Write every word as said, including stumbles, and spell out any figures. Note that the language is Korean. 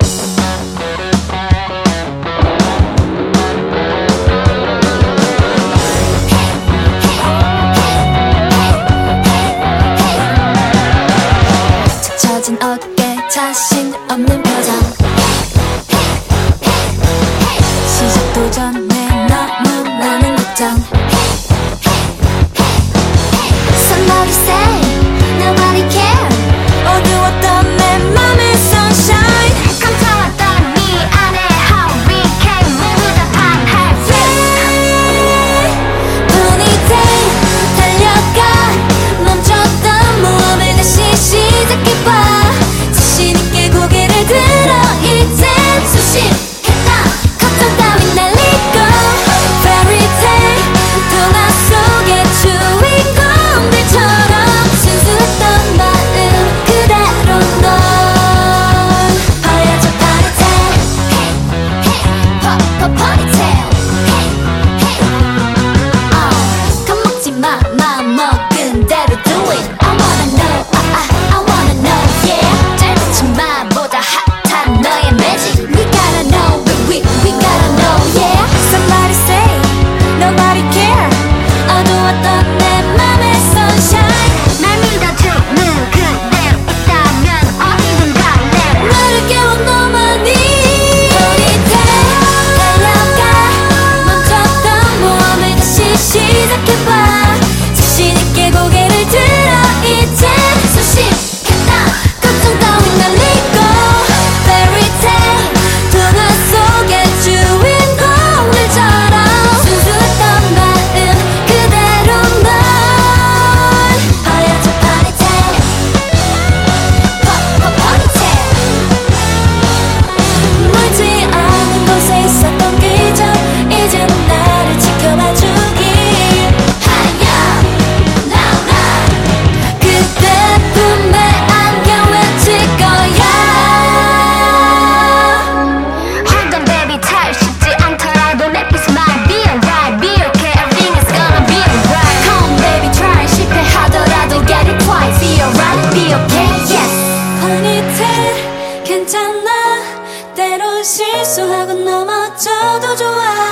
젖은 어깨 자신 없는 표정 시작도 전에 너무 많은 걱정 Somebody say nobody care 어두웠던 내 맘의 sunshine 감춰왔던 네 안에 hurricane 모두 다 반할세 Ponytail 달려가 멈췄던 모험을 다시 시작해봐 자신 있게 고개를 들어 이젠 수십했다 걱정 따윈 날리고 Fairy tale 동화 속의 주인공들처럼 순수했던 마음 그대로 넌 보여줘 Ponytail Ponytail uh, 겁먹지 마 마음 먹은 대로 do it I wanna know I, I, I wanna know yeah 짧은 치마보다 핫한 너의 magic We gotta know we, we, we gotta know yeah Somebody say nobody care 어두웠던 내 맘의 sunshine 날 믿어주는 그대로 있다면 어디든 갈래 나를 깨운 너만이 Ponytail 달려가 멈췄던 모험을 다시 시작해봐 자신 있게 고개를 들어 이젠 수십했다 걱정 따윈 날리고 Fairy tale 동화 속의 주인공들처럼 순수했던 마음 그대로 넌 보여줘 Ponytail Ponytail 멀지 않은 곳에 있었던 기적 이제 나를 지켜봐 주길 하얀 나나 그대 품에 안겨 외칠 거야 Hold on baby 잘 쉽지 않더라도 내 peace might be alright Be okay everything is gonna be alright Come on baby try 실패하더라도 get it twice Be alright be okay yes Ponytail 괜찮아 때론 실수하고 넘어져도 좋아